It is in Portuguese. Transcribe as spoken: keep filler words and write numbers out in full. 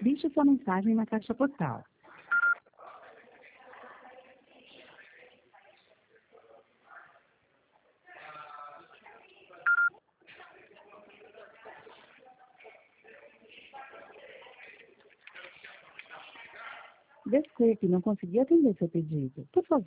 Deixe sua mensagem na caixa postal. Desculpe, não consegui atender seu pedido. Por favor,